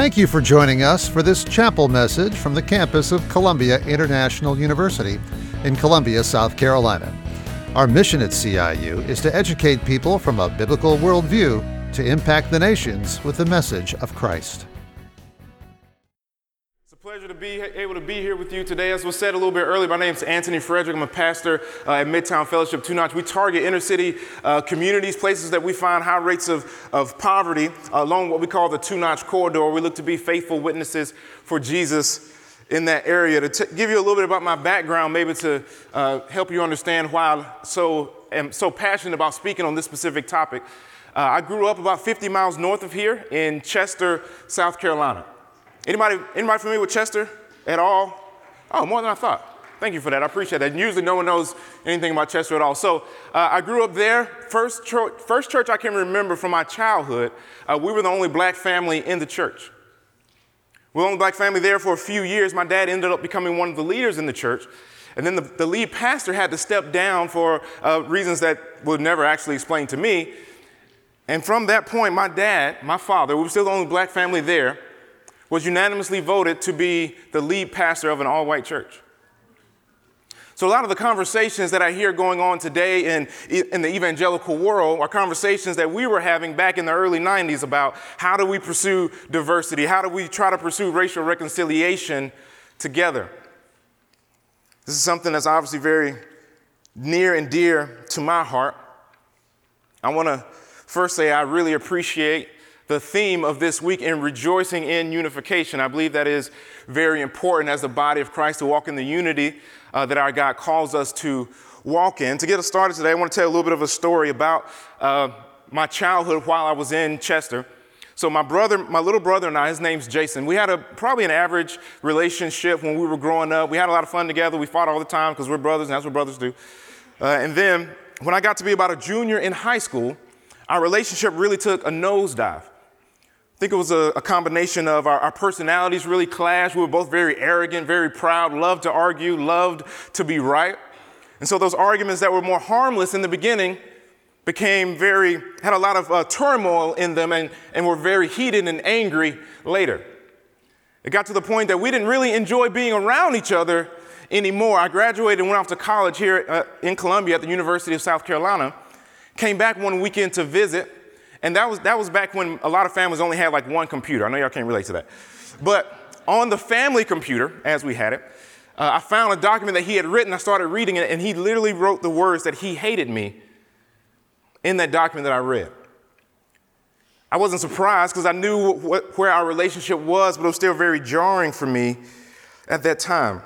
Thank you for joining us for this chapel message from the campus of Columbia International University in Columbia, South Carolina. Our mission at CIU is to educate people from a biblical worldview to impact the nations with the message of Christ. It's a pleasure to be able to be here with you today. As was said a little bit earlier, my name is Anthony Frederick. I'm a pastor at Midtown Fellowship Two Notch. We target inner city communities, places that we find high rates of poverty along what we call the Two Notch corridor. We look to be faithful witnesses for Jesus in that area. To give you a little bit about my background, maybe to help you understand why I am so passionate about speaking on this specific topic. I grew up about 50 miles north of here in Chester, South Carolina. Anybody familiar with Chester at all? Oh, more than I thought. Thank you for that. I appreciate that. Usually no one knows anything about Chester at all. So I grew up there. First church I can remember from my childhood, we were the only black family in the church. We were the only black family there for a few years. My dad ended up becoming one of the leaders in the church. And then the lead pastor had to step down for reasons that were never actually explained to me. And from that point, my father, we were still the only black family there, was unanimously voted to be the lead pastor of an all-white church. So a lot of the conversations that I hear going on today in the evangelical world are conversations that we were having back in the early 90s about how do we pursue diversity? How do we try to pursue racial reconciliation together? This is something that's obviously very near and dear to my heart. I want to first say I really appreciate the theme of this week in rejoicing in unification. I believe that is very important as the body of Christ to walk in the unity that our God calls us to walk in. To get us started today, I want to tell you a little bit of a story about my childhood while I was in Chester. So my little brother and I, his name's Jason, we had probably an average relationship when we were growing up. We had a lot of fun together. We fought all the time because we're brothers, and that's what brothers do. And then when I got to be about a junior in high school, our relationship really took a nosedive. I think it was a combination of our personalities really clashed. We were both very arrogant, very proud, loved to argue, loved to be right. And so those arguments that were more harmless in the beginning had a lot of turmoil in them and were very heated and angry later. It got to the point that we didn't really enjoy being around each other anymore. I graduated and went off to college here in Columbia at the University of South Carolina, came back one weekend to visit. And that was back when a lot of families only had like one computer. I know y'all can't relate to that. But on the family computer, as we had it, I found a document that he had written. I started reading it, and he literally wrote the words that he hated me in that document that I read. I wasn't surprised because I knew where our relationship was, but it was still very jarring for me at that time.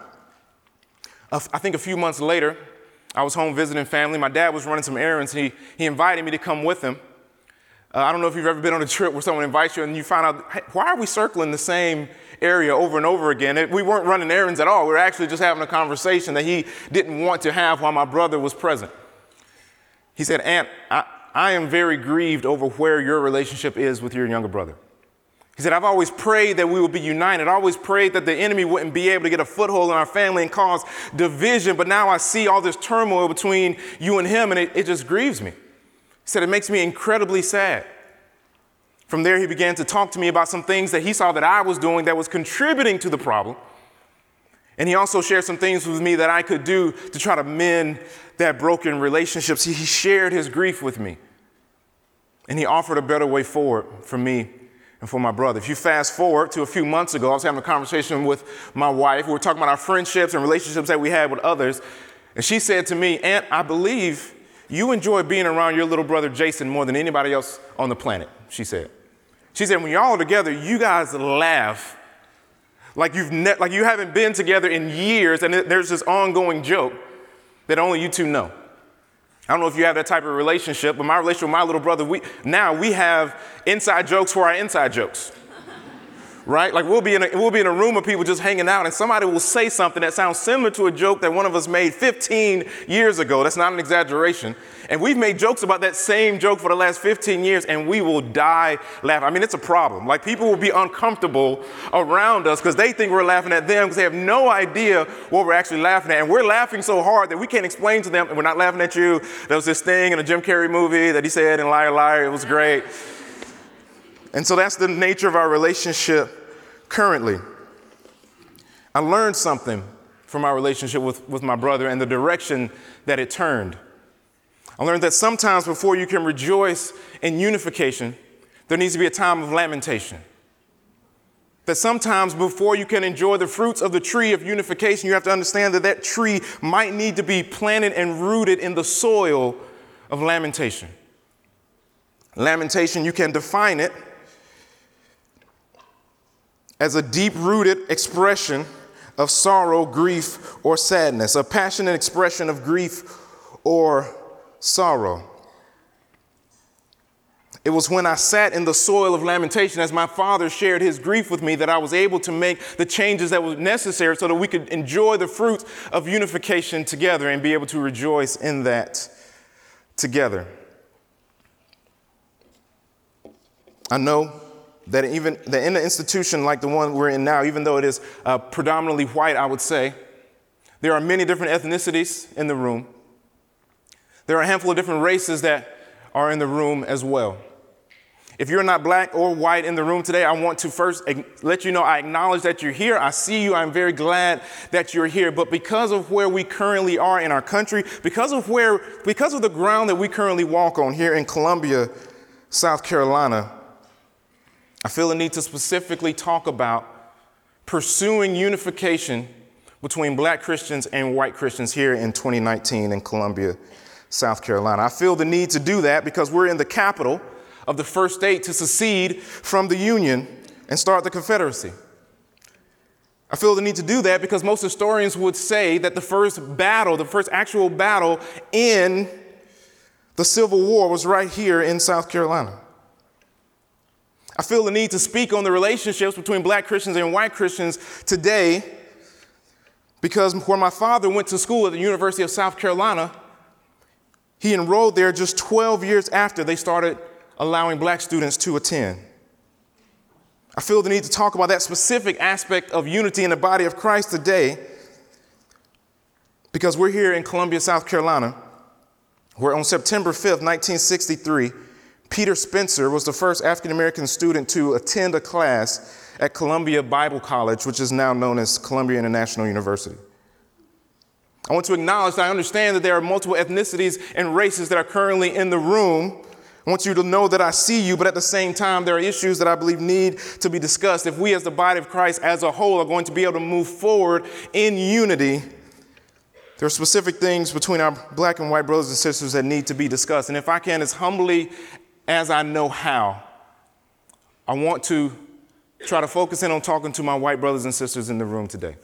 I think a few months later, I was home visiting family. My dad was running some errands. He invited me to come with him. I don't know if you've ever been on a trip where someone invites you and you find out, hey, why are we circling the same area over and over again? We weren't running errands at all. We were actually just having a conversation that he didn't want to have while my brother was present. He said, Aunt, I am very grieved over where your relationship is with your younger brother. He said, I've always prayed that we would be united. I always prayed that the enemy wouldn't be able to get a foothold in our family and cause division. But now I see all this turmoil between you and him, and it just grieves me. He said, it makes me incredibly sad. From there, he began to talk to me about some things that he saw that I was doing that was contributing to the problem. And he also shared some things with me that I could do to try to mend that broken relationship. See, he shared his grief with me. And he offered a better way forward for me and for my brother. If you fast forward to a few months ago, I was having a conversation with my wife. We were talking about our friendships and relationships that we had with others. And she said to me, Aunt, I believe you enjoy being around your little brother Jason more than anybody else on the planet, she said. She said, when y'all are together, you guys laugh like you haven't been together in years, and there's this ongoing joke that only you two know. I don't know if you have that type of relationship, but my relationship with my little brother, we have inside jokes for our inside jokes. Right? Like we'll be in a room of people just hanging out, and somebody will say something that sounds similar to a joke that one of us made 15 years ago. That's not an exaggeration. And we've made jokes about that same joke for the last 15 years, and we will die laughing. I mean, it's a problem. Like people will be uncomfortable around us because they think we're laughing at them because they have no idea what we're actually laughing at. And we're laughing so hard that we can't explain to them, and we're not laughing at you. There was this thing in a Jim Carrey movie that he said in Liar Liar. It was great. And so that's the nature of our relationship currently. I learned something from our relationship with my brother and the direction that it turned. I learned that sometimes before you can rejoice in unification, there needs to be a time of lamentation. That sometimes before you can enjoy the fruits of the tree of unification, you have to understand that that tree might need to be planted and rooted in the soil of lamentation. Lamentation, you can define it as a deep-rooted expression of sorrow, grief, or sadness, a passionate expression of grief or sorrow. It was when I sat in the soil of lamentation as my father shared his grief with me that I was able to make the changes that were necessary so that we could enjoy the fruits of unification together and be able to rejoice in that together. I know that even that in an institution like the one we're in now, even though it is predominantly white, I would say, there are many different ethnicities in the room. There are a handful of different races that are in the room as well. If you're not black or white in the room today, I want to first let you know I acknowledge that you're here. I see you. I'm very glad that you're here. But because of where we currently are in our country, because of the ground that we currently walk on here in Columbia, South Carolina, I feel the need to specifically talk about pursuing unification between black Christians and white Christians here in 2019 in Columbia, South Carolina. I feel the need to do that because we're in the capital of the first state to secede from the Union and start the Confederacy. I feel the need to do that because most historians would say that the first actual battle in the Civil War was right here in South Carolina. I feel the need to speak on the relationships between black Christians and white Christians today because where my father went to school at the University of South Carolina, he enrolled there just 12 years after they started allowing black students to attend. I feel the need to talk about that specific aspect of unity in the body of Christ today because we're here in Columbia, South Carolina, where on September 5th, 1963, Peter Spencer was the first African-American student to attend a class at Columbia Bible College, which is now known as Columbia International University. I want to acknowledge that I understand that there are multiple ethnicities and races that are currently in the room. I want you to know that I see you, but at the same time, there are issues that I believe need to be discussed. If we as the body of Christ as a whole are going to be able to move forward in unity, there are specific things between our black and white brothers and sisters that need to be discussed. And if I can, as humbly as I know how, I want to try to focus in on talking to my white brothers and sisters in the room today.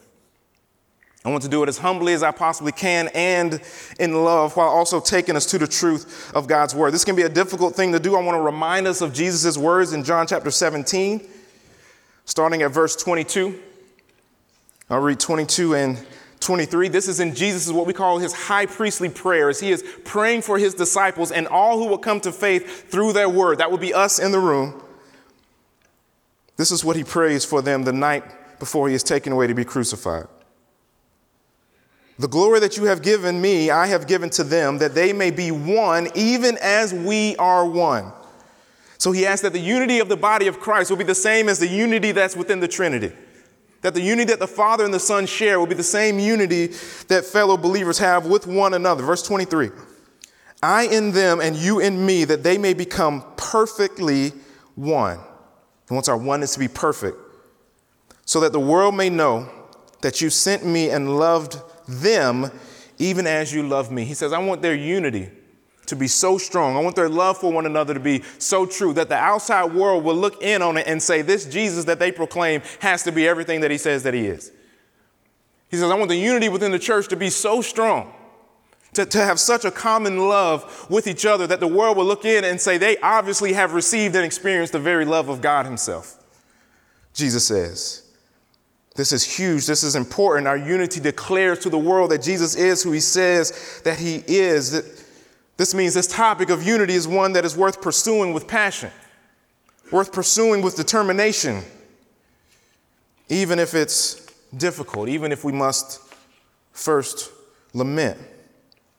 I want to do it as humbly as I possibly can and in love while also taking us to the truth of God's word. This can be a difficult thing to do. I want to remind us of Jesus' words in John chapter 17, starting at verse 22. I'll read 22 and 23. This is in Jesus' what we call his high priestly prayer, as he is praying for his disciples and all who will come to faith through their word. That would be us in the room. This is what he prays for them the night before he is taken away to be crucified. The glory that you have given me, I have given to them, that they may be one, even as we are one. So he asks that the unity of the body of Christ will be the same as the unity that's within the Trinity. That the unity that the Father and the Son share will be the same unity that fellow believers have with one another. Verse 23, I in them and you in me, that they may become perfectly one. He wants our oneness to be perfect, so that the world may know that you sent me and loved them even as you love me. He says, I want their unity to be so strong. I want their love for one another to be so true that the outside world will look in on it and say, this Jesus that they proclaim has to be everything that he says that he is. He says, I want the unity within the church to be so strong, to have such a common love with each other that the world will look in and say they obviously have received and experienced the very love of God himself. Jesus says, this is huge. This is important. Our unity declares to the world that Jesus is who he says that he is. This means this topic of unity is one that is worth pursuing with passion, worth pursuing with determination, even if it's difficult, even if we must first lament.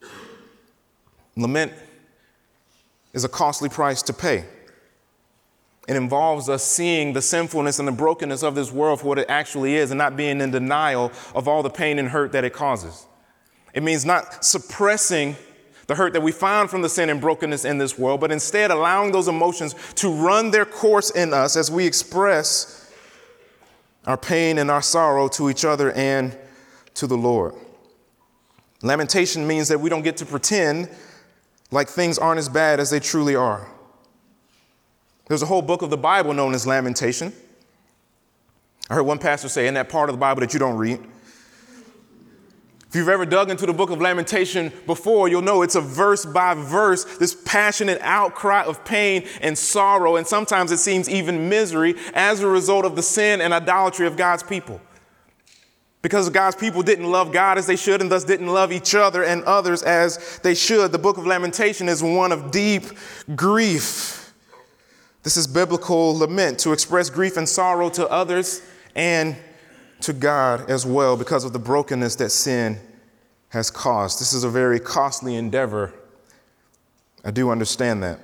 Lament is a costly price to pay. It involves us seeing the sinfulness and the brokenness of this world for what it actually is and not being in denial of all the pain and hurt that it causes. It means not suppressing the hurt that we find from the sin and brokenness in this world, but instead allowing those emotions to run their course in us as we express our pain and our sorrow to each other and to the Lord. Lamentation means that we don't get to pretend like things aren't as bad as they truly are. There's a whole book of the Bible known as Lamentation. I heard one pastor say in that part of the Bible that you don't read. If you've ever dug into the book of Lamentation before, you'll know it's a verse by verse, this passionate outcry of pain and sorrow, and sometimes it seems even misery as a result of the sin and idolatry of God's people. Because God's people didn't love God as they should and thus didn't love each other and others as they should. The book of Lamentation is one of deep grief. This is biblical lament, to express grief and sorrow to others and to God as well because of the brokenness that sin has caused. This is a very costly endeavor. I do understand that.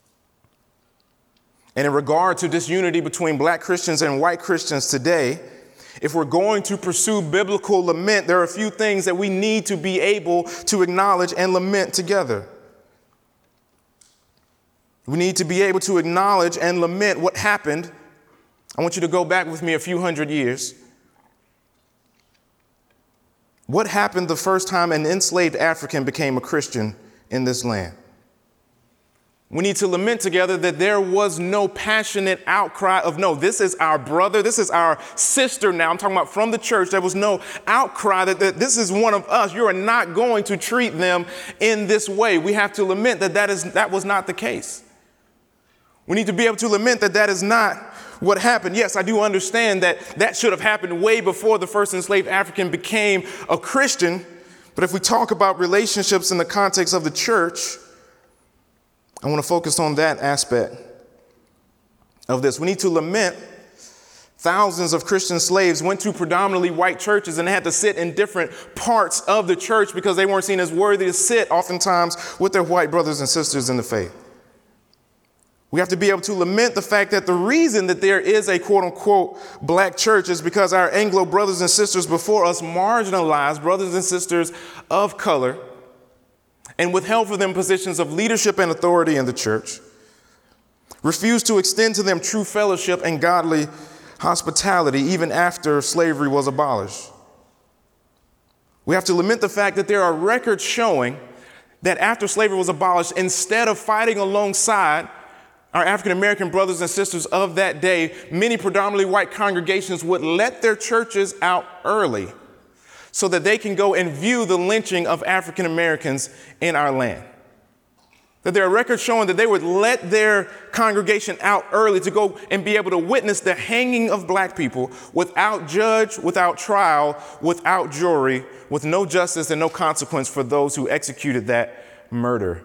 And in regard to disunity between black Christians and white Christians today, if we're going to pursue biblical lament, there are a few things that we need to be able to acknowledge and lament together. We need to be able to acknowledge and lament what happened. I want you to go back with me a few hundred years. What happened the first time an enslaved African became a Christian in this land? We need to lament together that there was no passionate outcry of, no, this is our brother, this is our sister now. I'm talking about from the church. There was no outcry that this is one of us. You are not going to treat them in this way. We have to lament that was not the case. We need to be able to lament that is not what happened. Yes, I do understand that should have happened way before the first enslaved African became a Christian. But if we talk about relationships in the context of the church, I want to focus on that aspect of this. We need to lament thousands of Christian slaves went to predominantly white churches and had to sit in different parts of the church because they weren't seen as worthy to sit oftentimes with their white brothers and sisters in the faith. We have to be able to lament the fact that the reason that there is a quote unquote black church is because our Anglo brothers and sisters before us marginalized brothers and sisters of color and withheld from them positions of leadership and authority in the church, refused to extend to them true fellowship and godly hospitality even after slavery was abolished. We have to lament the fact that there are records showing that after slavery was abolished, instead of fighting alongside our African-American brothers and sisters of that day, many predominantly white congregations would let their churches out early so that they can go and view the lynching of African-Americans in our land. That there are records showing that they would let their congregation out early to go and be able to witness the hanging of black people without judge, without trial, without jury, with no justice and no consequence for those who executed that murder.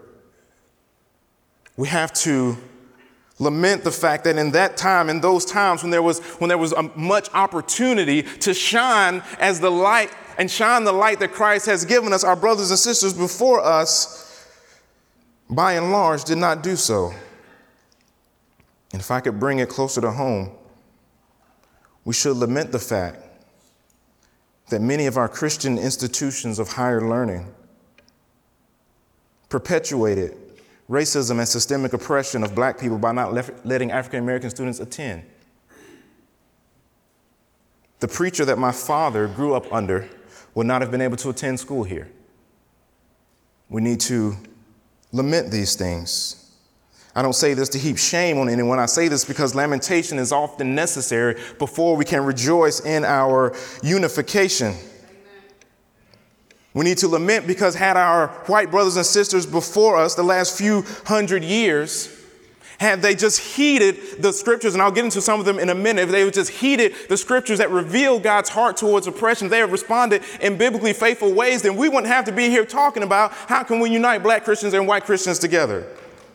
We have to lament the fact that in that time, in those times when there was much opportunity to shine as the light and shine the light that Christ has given us, our brothers and sisters before us, by and large, did not do so. And if I could bring it closer to home, we should lament the fact that many of our Christian institutions of higher learning perpetuated racism and systemic oppression of black people by not letting African-American students attend. The preacher that my father grew up under would not have been able to attend school here. We need to lament these things. I don't say this to heap shame on anyone. I say this because lamentation is often necessary before we can rejoice in our unification. We need to lament because had our white brothers and sisters before us the last few hundred years, had they just heeded the scriptures, and I'll get into some of them in a minute, if they would just heeded the scriptures that reveal God's heart towards oppression, they have responded in biblically faithful ways, then we wouldn't have to be here talking about how can we unite black Christians and white Christians together.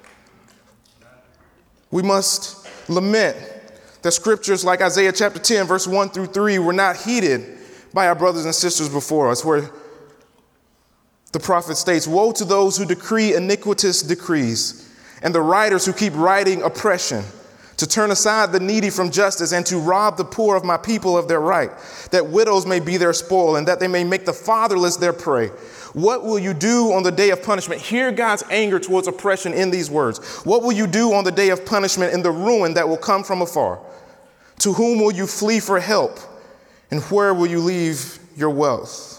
We must lament that scriptures like Isaiah chapter 10, verse 1 through 3 were not heeded by our brothers and sisters before us, where the prophet states, "Woe to those who decree iniquitous decrees and the writers who keep writing oppression, to turn aside the needy from justice, and to rob the poor of my people of their right, that widows may be their spoil, and that they may make the fatherless their prey. What will you do on the day of punishment? Hear God's anger towards oppression in these words. What will you do on the day of punishment in the ruin that will come from afar? To whom will you flee for help? And where will you leave your wealth?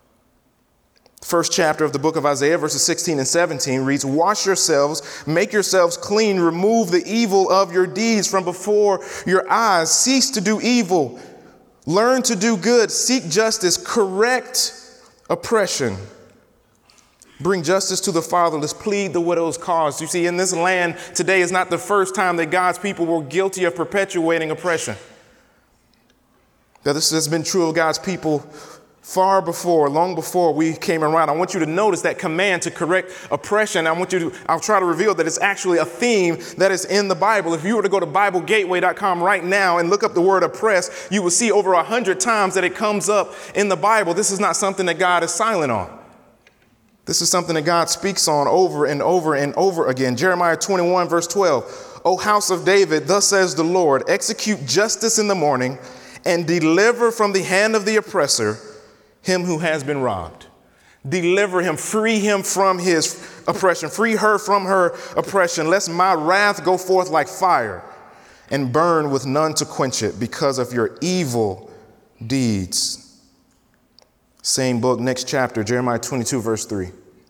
First chapter of the book of Isaiah, verses 16 and 17 reads, wash yourselves, make yourselves clean, remove the evil of your deeds from before your eyes. Cease to do evil, learn to do good, seek justice, correct oppression. Bring justice to the fatherless, plead the widow's cause. You see, in this land today is not the first time that God's people were guilty of perpetuating oppression. That this has been true of God's people long before we came around. I want you to notice that command to correct oppression. I'll try to reveal that it's actually a theme that is in the Bible. If you were to go to BibleGateway.com right now and look up the word oppress, you will see over 100 times that it comes up in the Bible. This is not something that God is silent on. This is something that God speaks on over and over and over again. Jeremiah 21, verse 12. O house of David, thus says the Lord, execute justice in the morning and deliver from the hand of the oppressor him who has been robbed. Deliver him, free him from his oppression, free her from her oppression, lest my wrath go forth like fire and burn with none to quench it because of your evil deeds. Same book, next chapter, Jeremiah 22, verse 3.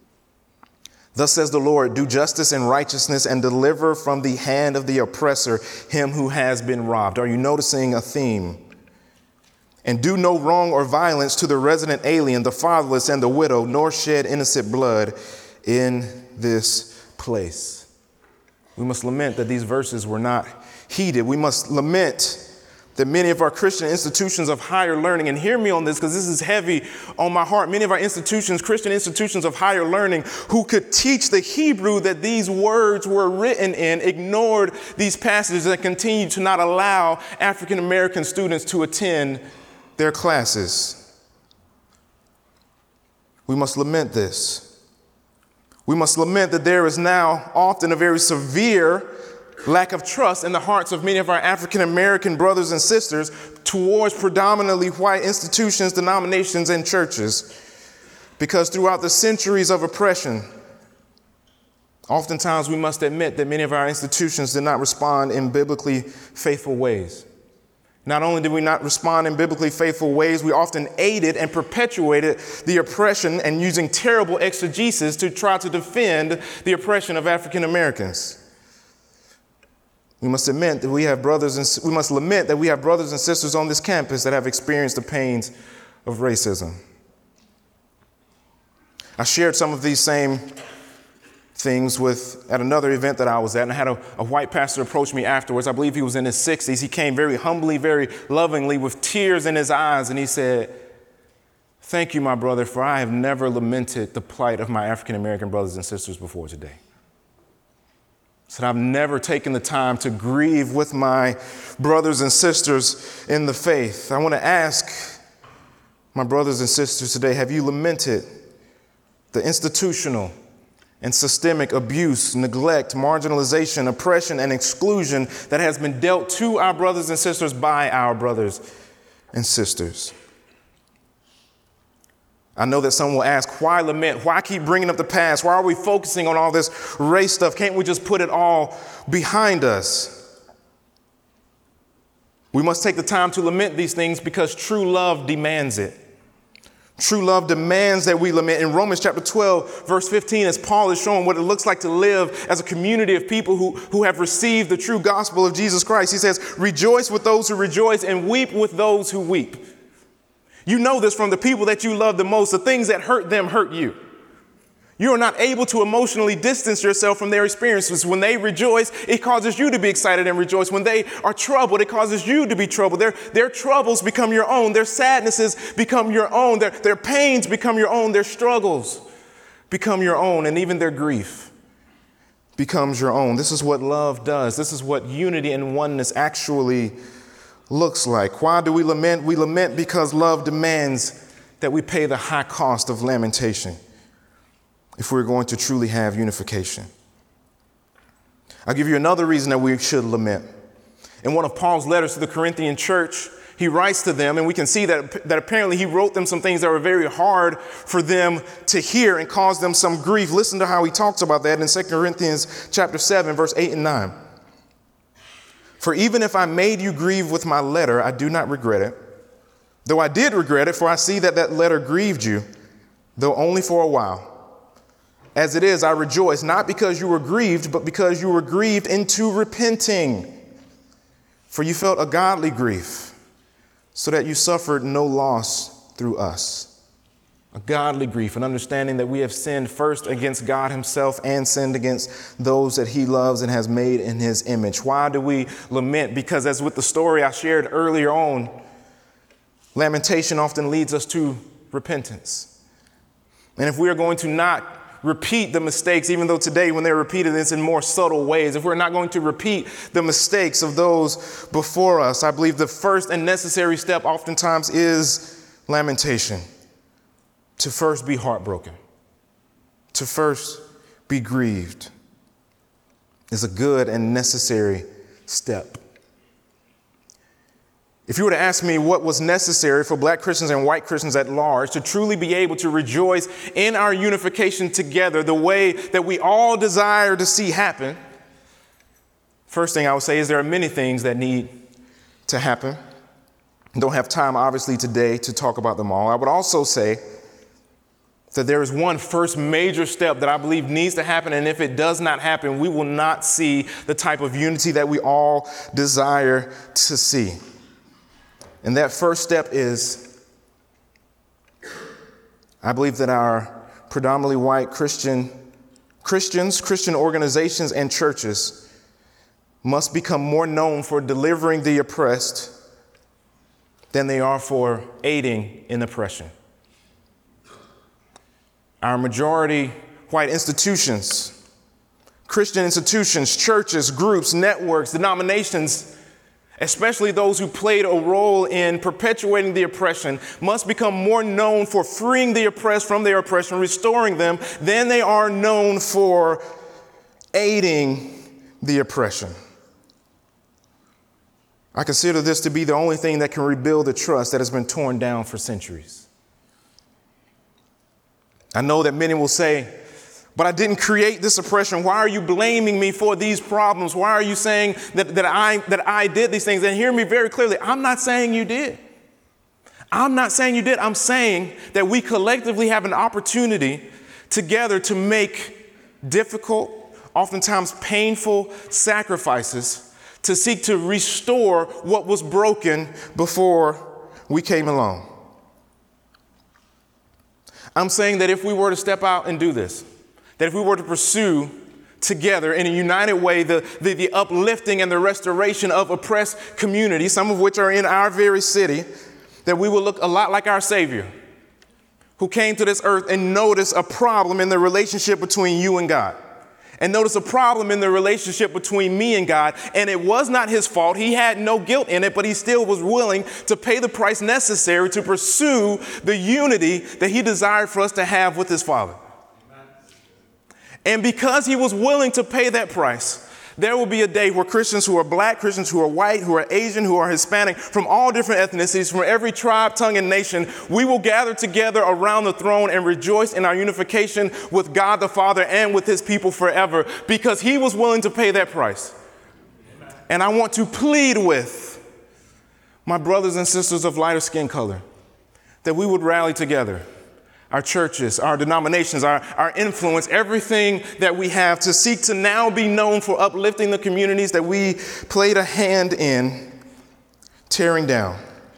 Thus says the Lord, do justice and righteousness and deliver from the hand of the oppressor him who has been robbed. Are you noticing a theme? And do no wrong or violence to the resident alien, the fatherless, and the widow, nor shed innocent blood in this place. We must lament that these verses were not heeded. We must lament that many of our Christian institutions of higher learning, and hear me on this because this is heavy on my heart, many of our institutions, Christian institutions of higher learning, who could teach the Hebrew that these words were written in, ignored these passages and continued to not allow African American students to attend their classes. We must lament this. We must lament that there is now often a very severe lack of trust in the hearts of many of our African American brothers and sisters towards predominantly white institutions, denominations, and churches. Because throughout the centuries of oppression, oftentimes we must admit that many of our institutions did not respond in biblically faithful ways. Not only did we not respond in biblically faithful ways, we often aided and perpetuated the oppression and using terrible exegesis to try to defend the oppression of African Americans. We must lament that we have brothers and sisters on this campus that have experienced the pains of racism. I shared some of these same things at another event that I was at, and I had a white pastor approach me afterwards. I believe he was in his 60s. He came very humbly, very lovingly, with tears in his eyes, and he said, thank you, my brother, for I have never lamented the plight of my African American brothers and sisters before today. He said, I've never taken the time to grieve with my brothers and sisters in the faith. I want to ask my brothers and sisters today, have you lamented the institutional and systemic abuse, neglect, marginalization, oppression, and exclusion that has been dealt to our brothers and sisters by our brothers and sisters? I know that some will ask, why lament? Why keep bringing up the past? Why are we focusing on all this race stuff? Can't we just put it all behind us? We must take the time to lament these things because true love demands it. True love demands that we lament. In Romans chapter 12, verse 15, as Paul is showing what it looks like to live as a community of people who have received the true gospel of Jesus Christ, he says, rejoice with those who rejoice and weep with those who weep. You know this from the people that you love the most. The things that hurt them hurt you. You are not able to emotionally distance yourself from their experiences. When they rejoice, it causes you to be excited and rejoice. When they are troubled, it causes you to be troubled. Their troubles become your own. Their sadnesses become your own. Their pains become your own. Their struggles become your own. And even their grief becomes your own. This is what love does. This is what unity and oneness actually looks like. Why do we lament? We lament because love demands that we pay the high cost of lamentation if we're going to truly have unification. I'll give you another reason that we should lament. In one of Paul's letters to the Corinthian church, he writes to them, and we can see that apparently he wrote them some things that were very hard for them to hear and caused them some grief. Listen to how he talks about that in 2 Corinthians chapter 7, verse 8 and 9. For even if I made you grieve with my letter, I do not regret it. Though I did regret it, for I see that letter grieved you, though only for a while. As it is, I rejoice, not because you were grieved, but because you were grieved into repenting. For you felt a godly grief, so that you suffered no loss through us. A godly grief, an understanding that we have sinned first against God himself and sinned against those that he loves and has made in his image. Why do we lament? Because as with the story I shared earlier on, lamentation often leads us to repentance. And if we are going to not repeat the mistakes, even though today when they're repeated, it's in more subtle ways. If we're not going to repeat the mistakes of those before us, I believe the first and necessary step oftentimes is lamentation. To first be heartbroken, to first be grieved is a good and necessary step. If you were to ask me what was necessary for black Christians and white Christians at large to truly be able to rejoice in our unification together the way that we all desire to see happen, first thing I would say is there are many things that need to happen. I don't have time, obviously, today to talk about them all. I would also say that there is one first major step that I believe needs to happen, and if it does not happen, we will not see the type of unity that we all desire to see. And that first step is, I believe that our predominantly white Christian organizations and churches must become more known for delivering the oppressed than they are for aiding in oppression. Our majority white institutions, Christian institutions, churches, groups, networks, denominations, especially those who played a role in perpetuating the oppression, must become more known for freeing the oppressed from their oppression, restoring them, than they are known for aiding the oppression. I consider this to be the only thing that can rebuild the trust that has been torn down for centuries. I know that many will say, but I didn't create this oppression. Why are you blaming me for these problems? Why are you saying that I did these things? And hear me very clearly. I'm not saying you did. I'm not saying you did. I'm saying that we collectively have an opportunity together to make difficult, oftentimes painful sacrifices to seek to restore what was broken before we came along. I'm saying that if we were to step out and do this, that if we were to pursue together in a united way the uplifting and the restoration of oppressed communities, some of which are in our very city, that we will look a lot like our Savior, who came to this earth and noticed a problem in the relationship between you and God, and noticed a problem in the relationship between me and God. And it was not his fault. He had no guilt in it, but he still was willing to pay the price necessary to pursue the unity that he desired for us to have with his Father. And because he was willing to pay that price, there will be a day where Christians who are black, Christians who are white, who are Asian, who are Hispanic, from all different ethnicities, from every tribe, tongue, and nation, we will gather together around the throne and rejoice in our unification with God the Father and with his people forever, because he was willing to pay that price. Amen. And I want to plead with my brothers and sisters of lighter skin color that we would rally together. Our churches, our denominations, our influence, everything that we have to seek to now be known for uplifting the communities that we played a hand in tearing down.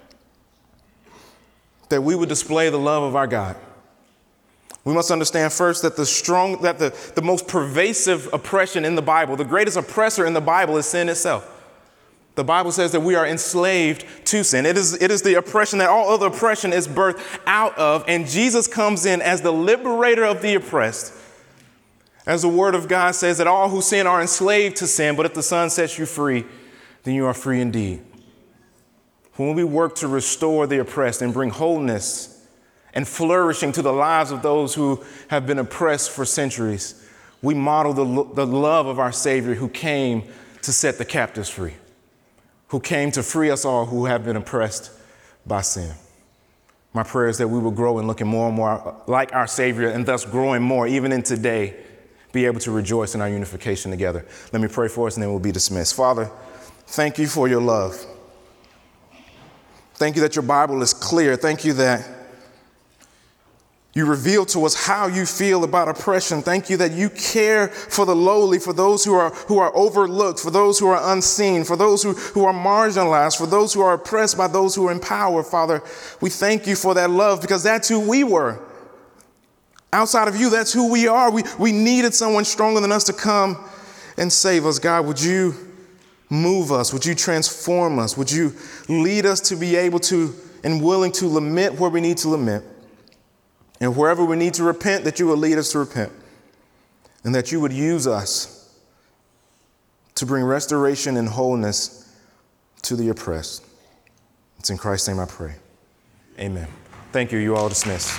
That we would display the love of our God. We must understand first that the most pervasive oppression in the Bible, the greatest oppressor in the Bible, is sin itself. The Bible says that we are enslaved to sin. It is the oppression that all other oppression is birthed out of. And Jesus comes in as the liberator of the oppressed. As the word of God says that all who sin are enslaved to sin, but if the Son sets you free, then you are free indeed. When we work to restore the oppressed and bring wholeness and flourishing to the lives of those who have been oppressed for centuries, we model the love of our Savior who came to set the captives free. who came to free us all who have been oppressed by sin. My prayer is that we will grow in looking more and more like our Savior, and thus growing more, even in today, be able to rejoice in our unification together. Let me pray for us and then we'll be dismissed. Father, thank you for your love. Thank you that your Bible is clear. Thank you that you reveal to us how you feel about oppression. Thank you that you care for the lowly, for those who are overlooked, for those who are unseen, for those who are marginalized, for those who are oppressed by those who are in power. Father, we thank you for that love because that's who we were. Outside of you, that's who we are. We needed someone stronger than us to come and save us. God, would you move us? Would you transform us? Would you lead us to be able to and willing to lament where we need to lament? And wherever we need to repent, that you will lead us to repent. And that you would use us to bring restoration and wholeness to the oppressed. It's in Christ's name I pray. Amen. Thank you. You all dismissed.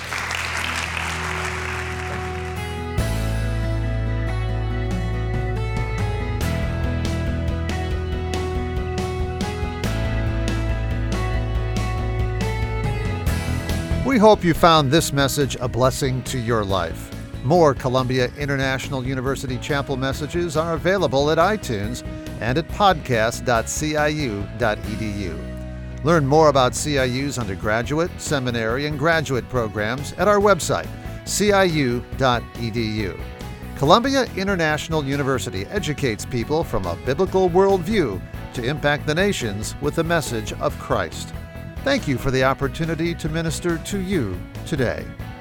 We hope you found this message a blessing to your life. More Columbia International University Chapel messages are available at iTunes and at podcast.ciu.edu. Learn more about CIU's undergraduate, seminary, and graduate programs at our website, ciu.edu. Columbia International University educates people from a biblical worldview to impact the nations with the message of Christ. Thank you for the opportunity to minister to you today.